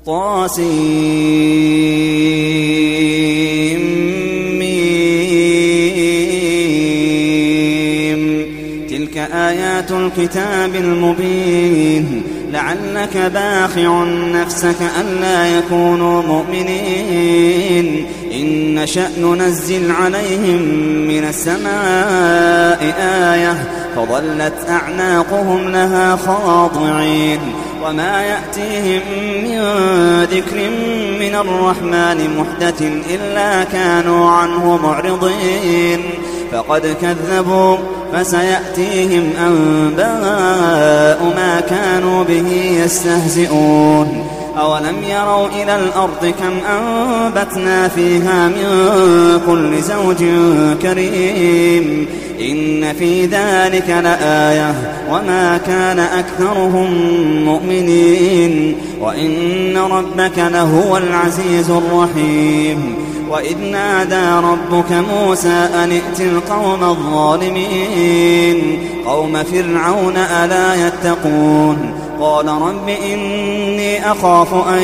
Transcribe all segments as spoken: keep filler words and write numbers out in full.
طاسيم. تلك آيات الكتاب المبين. لعلك باخع نفسك ألا يكونوا مؤمنين. إن نشأ ننزل عليهم من السماء آية فظلت أعناقهم لها خاضعين. وما يأتيهم من ذكر من الرحمن محدث إلا كانوا عنه معرضين. فقد كذبوا فسيأتيهم أنباء ما كانوا به يستهزئون. أولم يروا إلى الأرض كم أنبتنا فيها من كل زوج كريم. إن في ذلك لآية وما كان أكثرهم مؤمنين. وإن ربك لهو العزيز الرحيم. وإذ نادى ربك موسى أن ائت القوم الظالمين قوم فرعون ألا يتقون. قال رب إني أخاف أن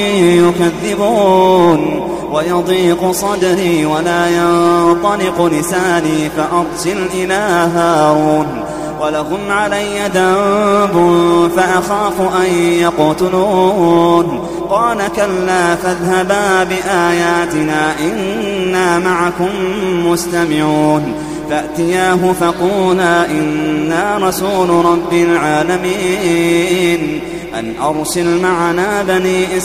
يكذبون ويضيق صدري ولا ينطلق لساني فأرسل إلى هارون ولهم علي ذنب فأخاف أن يقتلون. قال كلا فاذهبا بآياتنا إنا معكم مستمعون. فأتياه فقولا إنا رسول رب العالمين أن أرسل معنا بني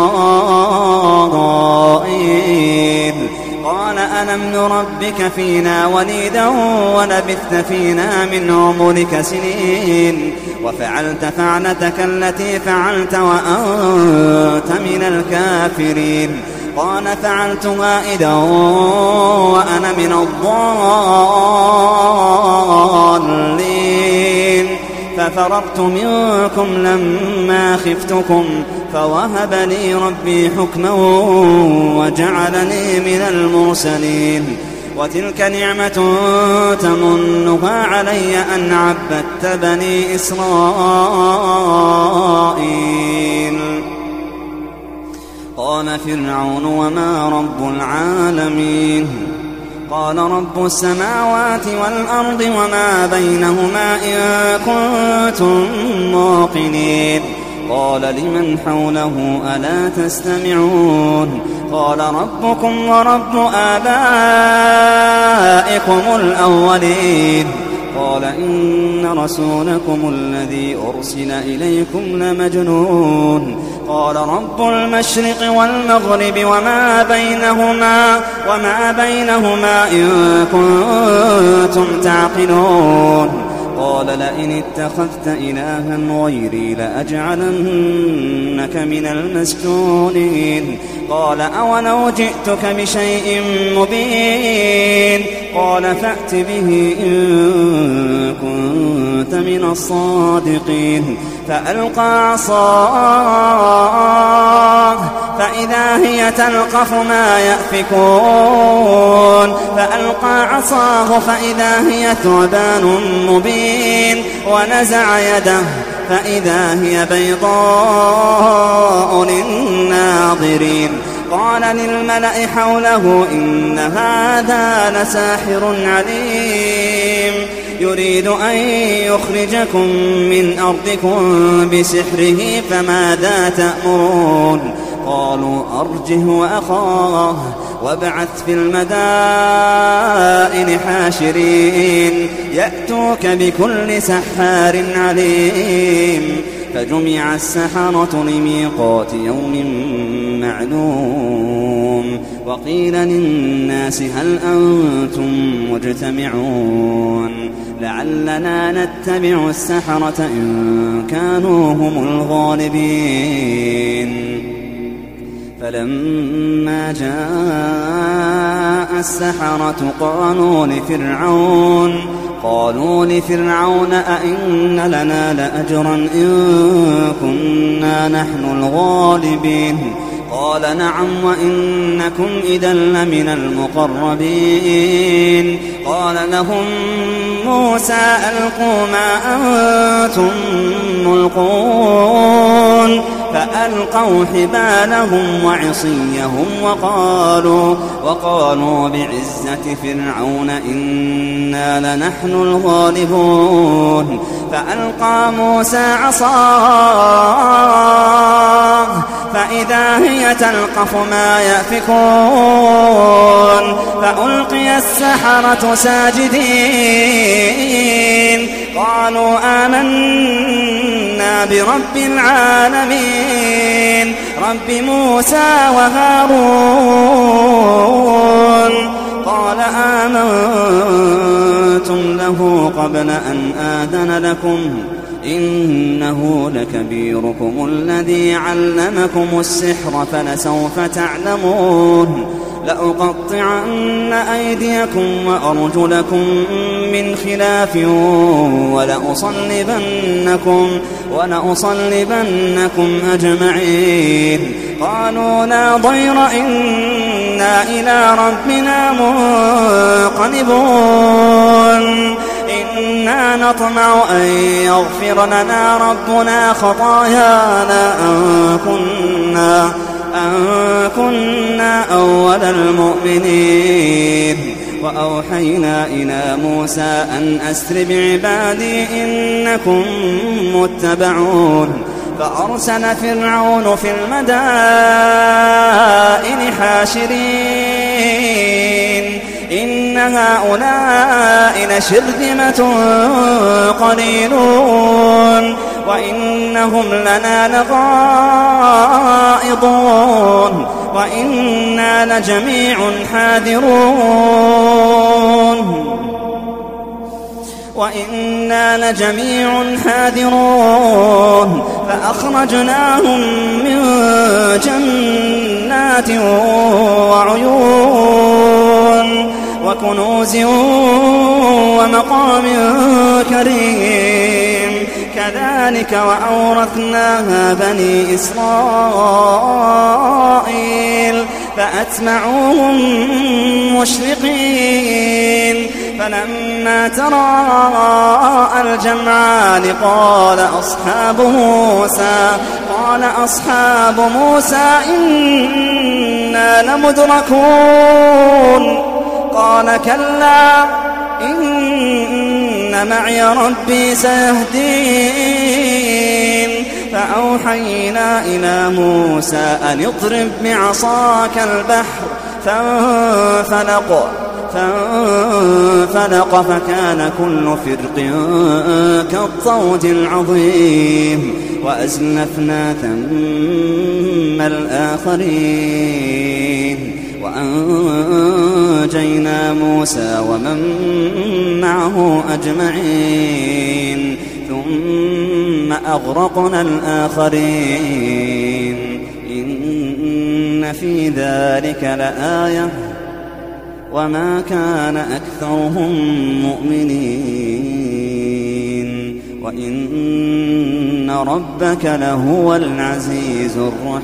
إسرائيل. قال ألم نربك فينا وليدا ولبثت فينا من عمرك سنين وفعلت فعلتك التي فعلت وأنت من الكافرين. قال فعلتها إذا وأنا من الضالين ففررت منكم لما خفتكم فوهب لي ربي حكما وجعلني من المرسلين. وتلك نعمة تمنها علي أن عبدت بني إسرائيل. قال فرعون وما رب العالمين. قال رب السماوات والأرض وما بينهما إن كنتم موقنين. قال لمن حوله ألا تستمعون. قال ربكم ورب آبائكم الأولين. قال إن رسولكم الذي أرسل إليكم لمجنون. قال رب المشرق والمغرب وما بينهما وما بينهما إن كنتم تعقلون. قال لئن اتخذت إلها غيري لأجعلنك من المسجونين. قال أولو جئتك بشيء مبين. قال فأت به إن كنت من الصادقين. فألقى عصاه فإذا هي تلقف ما يأفكون. فألقى عصاه فإذا هي ثعبان مبين ونزع يده فإذا هي بيضاء للناظرين. قال للملأ حوله إن هذا لساحر عليم يريد أن يخرجكم من أرضكم بسحره فماذا تأمرون. قالوا أرجه وأخاه وابعث في المدائن حاشرين يأتوك بكل سحار عليم. فجمع السحرة لميقات يوم معلوم. وقيل للناس هل أنتم مجتمعون لعلنا نتبع السحرة إن كانوا هم الغالبين. فلما جاء السحرة قالوا لفرعون قالوا لفرعون أئن لنا لأجرا إن كنا نحن الغالبين. قال نعم وإنكم إذا لمن المقربين قال لهم موسى ألقوا ما أنتم ملقون فألقوا حبالهم وعصيهم وقالوا, وقالوا بعزة فرعون إنا لنحن الغالبون فألقى موسى عصاه فإذا هي تلقف ما يأفكون فألقي السحرة ساجدين قالوا آمنا برب العالمين رب موسى وهارون قال آمنتم له قبل أن آذن لكم إنه لكبيركم الذي علمكم السحر فلسوف تعلمون لأقطعن أيديكم وأرجلكم من خلاف ولأصلبنكم, ولأصلبنكم أجمعين قالوا لا ضير إنا إلى ربنا منقلبون إنا نطمع أن يغفر لنا ربنا خطايانا أن كنا, أن كنا أول المؤمنين وأوحينا إلى موسى أن أسر بعبادي إنكم متبعون فأرسل فرعون في المدائن حاشرين إن هؤلاء لشرذمة قليلون وإنهم لنا لغائظون وإنا لجميع حاذرون وإنا لجميع حاذرون فأخرجناهم من جنات وعيون وكنوز ومقام كريم كذلك وأورثناها بني إسرائيل فأتبعوهم مشرقين فلما تراءى الجمعان قال أصحاب موسى قال أصحاب موسى إنا لمدركون قال كلا إن معي ربي سيهدين فأوحينا إلى موسى أن اضرب بعصاك البحر فانفلق فانفلق فكان كل فرق كالطود العظيم وأزلفنا ثم الآخرين وأنجينا موسى ومن معه أجمعين ثم أغرقنا الآخرين إن في ذلك لآية وما كان أكثرهم مؤمنين وإن ربك لهو العزيز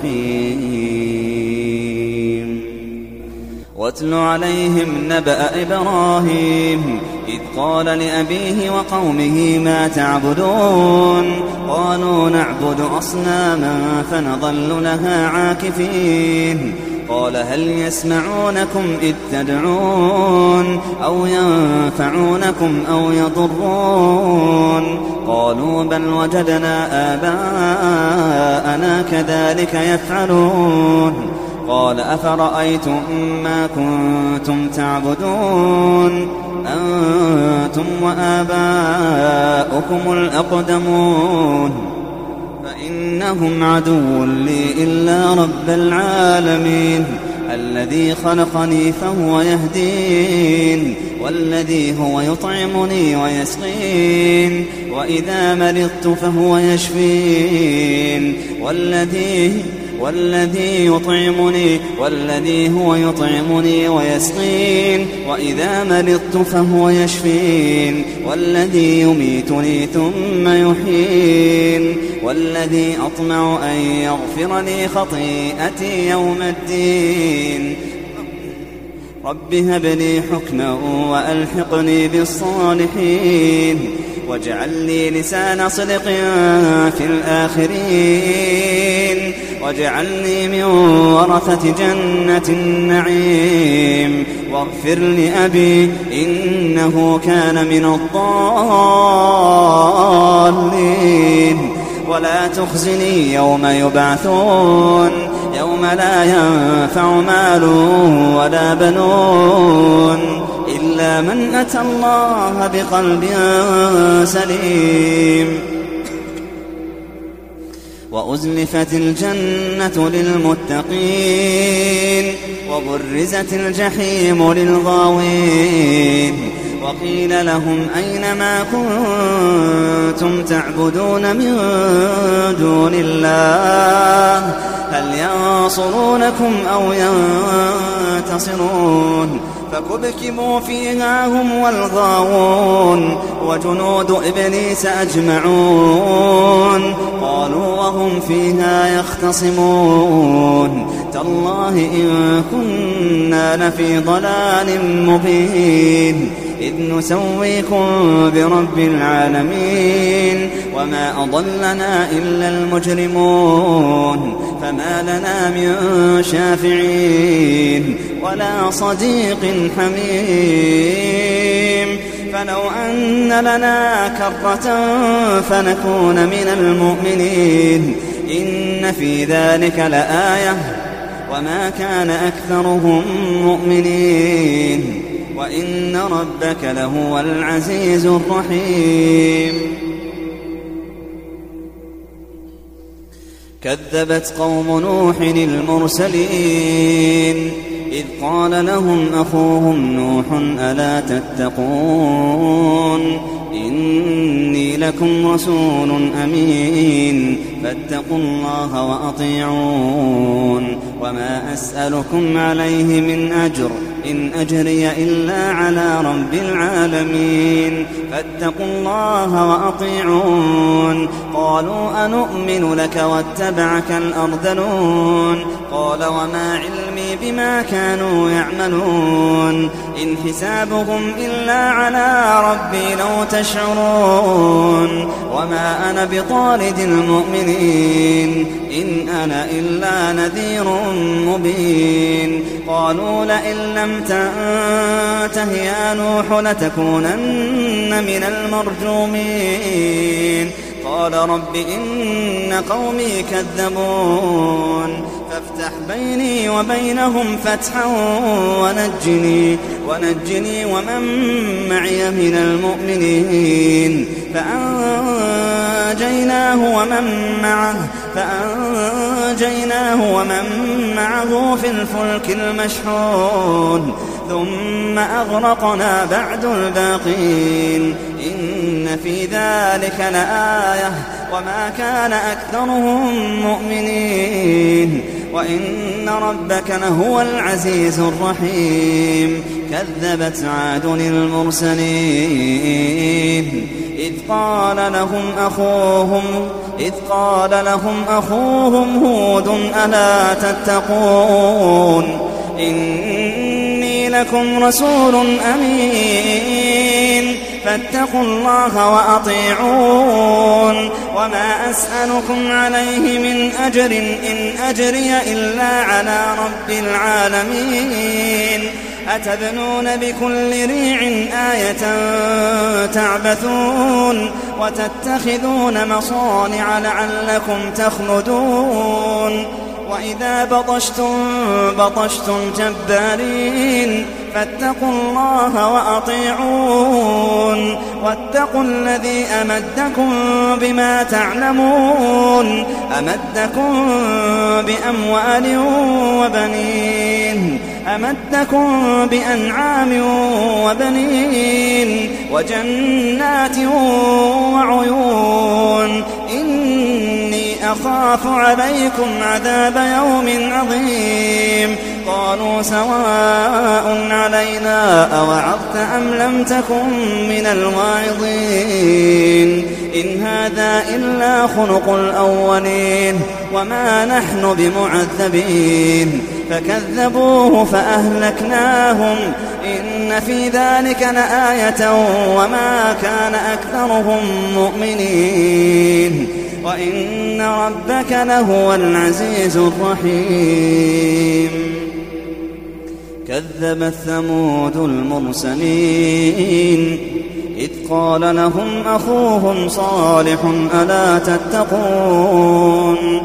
الرحيم واتل عليهم نبأ إبراهيم إذ قال لأبيه وقومه ما تعبدون قالوا نعبد أصناما فنظل لها عاكفين قال هل يسمعونكم إذ تدعون أو ينفعونكم أو يضرون قالوا بل وجدنا آباءنا كذلك يفعلون قال أفرأيتم ما كنتم تعبدون أنتم وآباؤكم الأقدمون فإنهم عدو لي إلا رب العالمين الذي خلقني فهو يهدين والذي هو يطعمني ويسقين وإذا مرضت فهو يشفين والذي والذي يطعمني والذي هو يطعمني ويسقين وإذا مرضت فهو يشفين والذي يميتني ثم يحيين والذي أطمع أن يغفر لي خطيئتي يوم الدين رب هب لي حكما وألحقني بالصالحين واجعل لي لسان صدق في الآخرين واجعلني من ورثة جنة النعيم واغفر لأبي إنه كان من الضالين ولا تخزني يوم يبعثون يوم لا ينفع مال ولا بنون إلا من أتى الله بقلب سليم وأزلفت الجنة للمتقين وبرزت الجحيم للغاوين وقيل لهم أين ما كنتم تعبدون من دون الله هل ينصرونكم أو ينتصرون فكبكبوا فيها هم والغاوون وجنود إبليس أجمعون قالوا وهم فيها يختصمون تالله إن كنا لفي ضلال مبين إذ نسويكم برب العالمين وما أضلنا إلا المجرمون فما لنا من شافعين ولا صديق حميم فلو أن لنا كرة فنكون من المؤمنين إن في ذلك لآية وما كان أكثرهم مؤمنين وإن ربك لهو العزيز الرحيم كذبت قوم نوح المرسلين إذ قال لهم أخوهم نوح ألا تتقون إني لكم رسول أمين فاتقوا الله وأطيعون وما أسألكم عليه من أجر إن أجري إلا على رب العالمين فاتقوا الله وأطيعون قالوا أنؤمن لك واتبعك الأرذلون قال وما علمي بما كانوا يعملون إن حسابهم إلا على ربي لو تشعرون وما أنا بطارد المؤمنين إن أنا إلا نذير مبين قالوا لئن لم تنته يا نوح لتكونن من المرجومين قال رب إن قومي كذبون فافتح بيني وبينهم فتحا ونجني ونجني ومن معي من المؤمنين فأنجيناه ومن معه فأنجيناه ومن معه في الفلك المشحون ثم أغرقنا بعد الباقين إن في ذلك لآية وما كان أكثرهم مؤمنين وإن ربك لهو العزيز الرحيم كذبت عاد المرسلين إذ قال لهم أخوهم إذ قال لهم أخوهم هود ألا تتقون إني لكم رسول أمين فاتقوا الله وأطيعون وما أسألكم عليه من أجر إن أجري إلا على رب العالمين أتبنون بكل ريع آية تعبثون وتتخذون مصانع لعلكم تخلدون وإذا بطشتم بطشتم جبارين فاتقوا الله وأطيعون واتقوا الذي أمدكم بما تعلمون أمدكم بأموال وبنين أمدكم بأنعام وبنين وجنات وعيون إني أخاف عليكم عذاب يوم عظيم قالوا سواء علينا أوعظت أم لم تكن من الواعظين إن هذا إلا خلق الأولين وما نحن بمعذبين فكذبوه فأهلكناهم إن في ذلك لآية وما كان أكثرهم مؤمنين وإن ربك لهو العزيز الرحيم كذبت ثمود المرسلين إذ قال لهم أخوهم صالح ألا تتقون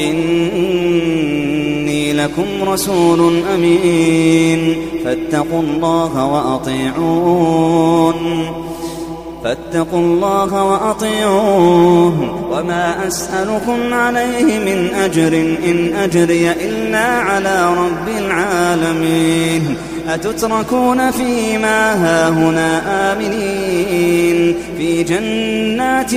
إني لكم رسول أمين فاتقوا الله وأطيعون فاتقوا الله وأطيعون وما أسألكم عليه من أجر إن أجري إلا على رب العالمين أتتركون فيما هاهنا آمنين في جنات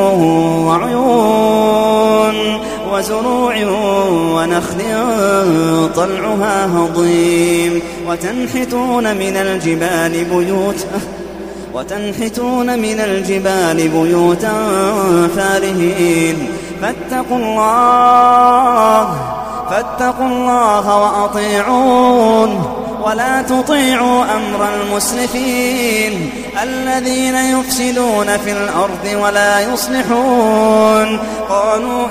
وعيون وزروع ونخل طلعها هضيم وتنحتون من الجبال بيوتا وتنحتون من الجبال بيوتا فارهين فاتقوا الله فاتقوا الله وأطيعون ولا تطيعوا أمر المسرفين الذين يفسدون في الأرض ولا يصلحون قالوا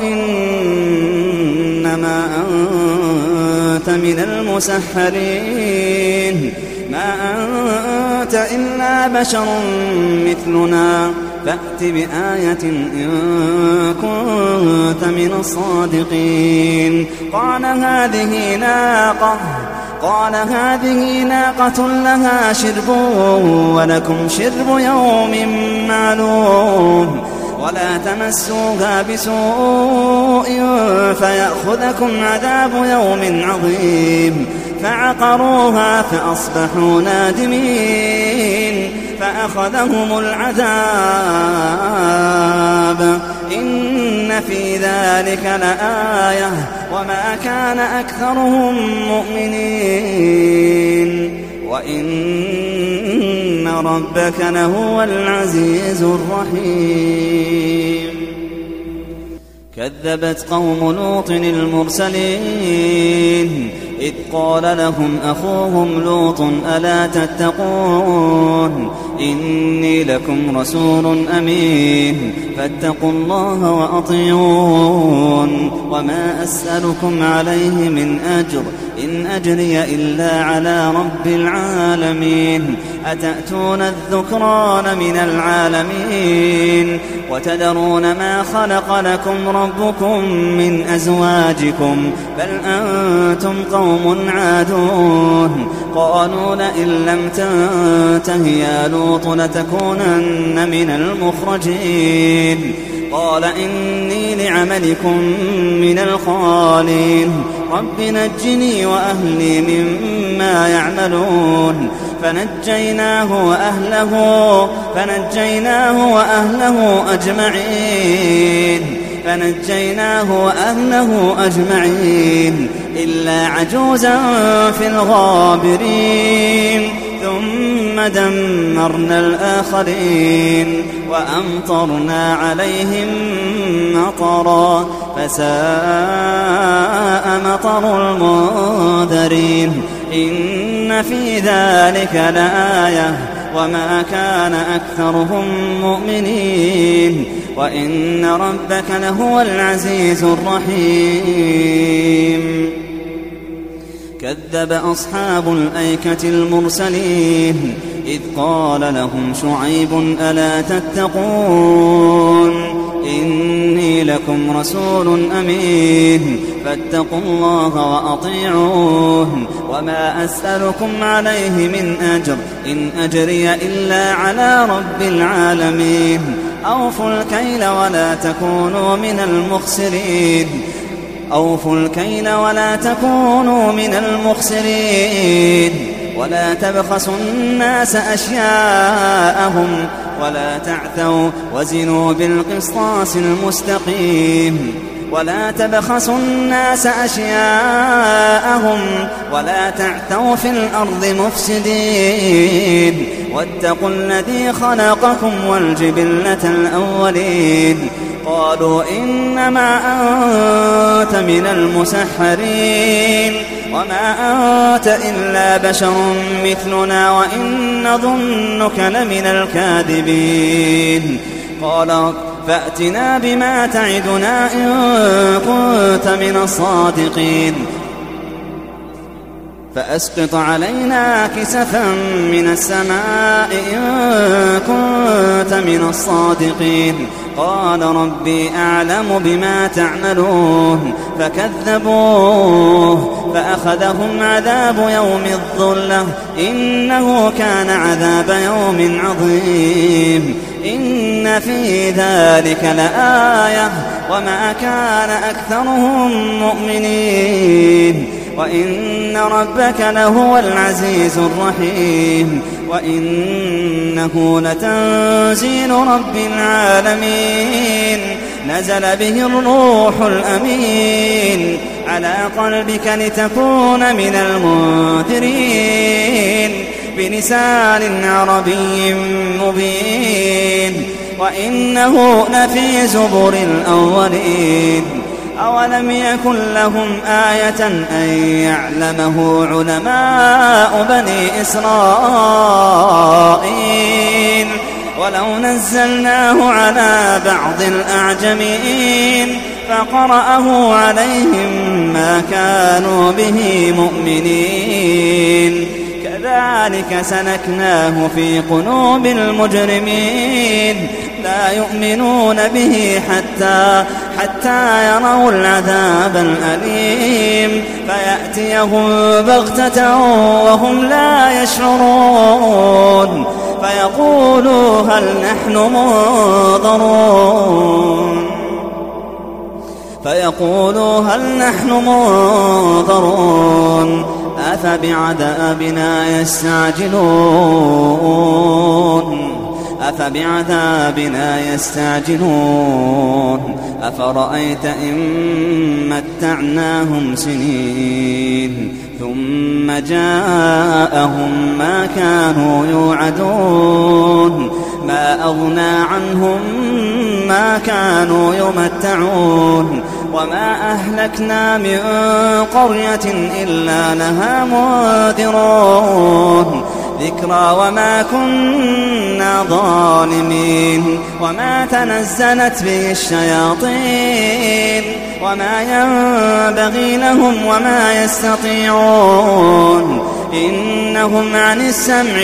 إنما أنت من المسحرين ما أنت إلا بشر مثلنا فأت بآية إن كنت من الصادقين قال هذه ناقة قال هذه ناقة لها شرب ولكم شرب يوم معلوم ولا تمسوها بسوء فيأخذكم عذاب يوم عظيم فعقروها فأصبحوا نادمين فأخذهم العذاب إن في ذلك لآية وما كان أكثرهم مؤمنين وإن ربك لهو العزيز الرحيم كذبت قوم لوط المرسلين إذ قال لهم أخوهم لوط ألا تتقون إني لكم رسول أمين فاتقوا الله وأطيعون وما أسألكم عليه من أجر إن أجري إلا على رب العالمين أتأتون الذكران من العالمين وتذرون ما خلق لكم ربكم من أزواجكم بل أنتم قوم عادون قالوا لئن لم تنته يا لوط لتكونن من المخرجين قال إني لعملكم من القالين رب نجني وأهلي مما يعملون فنجيناه وأهله فنجيناه وأهله أجمعين فنجيناه وأهله أجمعين إلا عجوزا في الغابرين ثم دمرنا الآخرين وأمطرنا عليهم مطرا فساء مطر المنذرين إن في ذلك لآية وما كان أكثرهم مؤمنين وإن ربك لهو العزيز الرحيم كذب أصحاب الأيكة المرسلين إذ قال لهم شعيب ألا تتقون إني لكم رسول أمين فاتقوا الله وأطيعون وما أسألكم عليه من أجر إن أجري إلا على رب العالمين أوفوا الكيل ولا تكونوا من المخسرين أوفوا الكيل ولا تكونوا من المخسرين ولا تبخسوا الناس أشياءهم ولا تعثوا وزنوا بالقسطاس المستقيم ولا تبخسوا الناس أشياءهم ولا تعثوا في الأرض مفسدين واتقوا الذي خلقكم والجبلة الأولين قالوا إنما أنت من المسحرين وما أنت إلا بشر مثلنا وإن نظنك لمن الكاذبين قال فأتنا بما تعدنا إن كنت من الصادقين فأسقط علينا كسفا من السماء إن كنت من الصادقين قال ربي أعلم بما تعملون فكذبوه فأخذهم عذاب يوم الظلة إنه كان عذاب يوم عظيم إن في ذلك لآية وما كان أكثرهم مؤمنين وإن ربك لهو العزيز الرحيم وإنه لتنزيل رب العالمين نزل به الروح الأمين على قلبك لتكون من المنذرين بلسان عربي مبين وإنه لفي زبر الأولين أولم يكن لهم آية أن يعلمه علماء بني إسرائيل ولو نزلناه على بعض الأعجمين فقرأه عليهم ما كانوا به مؤمنين كذلك سلكناه في قلوب المجرمين لا يؤمنون به حتى حتى يروا العذاب الأليم فيأتيهم بغتة وهم لا يشعرون فيقولوا هل نحن منظرون فيقولوا هل نحن منظرون أفبعذابنا يستعجلون أفبعذابنا يستعجلون أفرأيت إن متعناهم سنين ثم جاءهم ما كانوا يوعدون ما أغنى عنهم ما كانوا يمتعون وما أهلكنا من قرية إلا لها منذرون ذكرى وما كنا ظالمين وما تنزلت به الشياطين وما ينبغي لهم وما يستطيعون إنهم عن السمع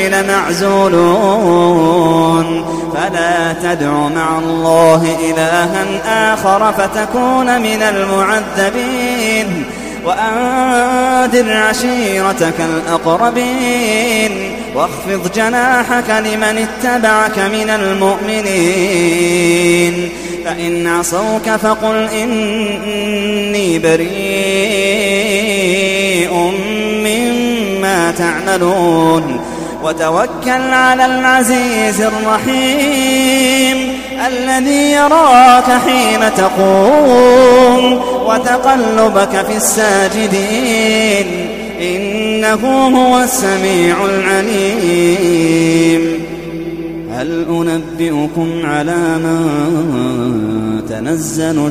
لمعزولون فلا تدع مع الله إلها آخر فتكون من المعذبين وأنذر عشيرتك الأقربين واخفض جناحك لمن اتبعك من المؤمنين فإن عصوك فقل إني بريء مما تعملون وتوكل على العزيز الرحيم الذي يراك حين تقوم وتقلبك في الساجدين إنه هو السميع العليم هل أنبئكم على من تنزل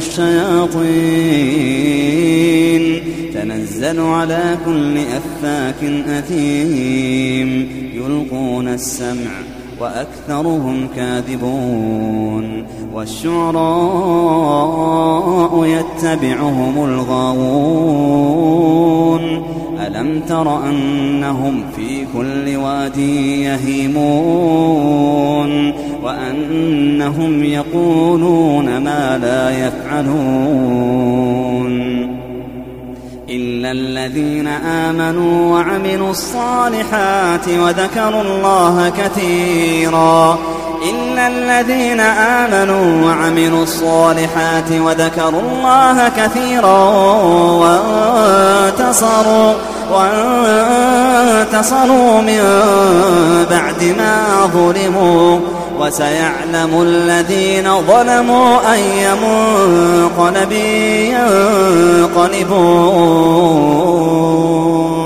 الشياطين تنزل على كل أفاك أثيم يلقون السمع وأكثرهم كاذبون والشعراء يتبعهم الغاوون ألم تر أنهم في كل واد يهيمون وأنهم يقولون ما لا يفعلون إلا الذين آمنوا وعملوا الصالحات وذكروا الله كثيرا إلا الذين آمنوا وعملوا الصالحات وذكروا الله كثيرا وانتصروا وانتصروا من بعد ما ظلموا وسيعلم الذين ظلموا أي منقلب ينقلبون.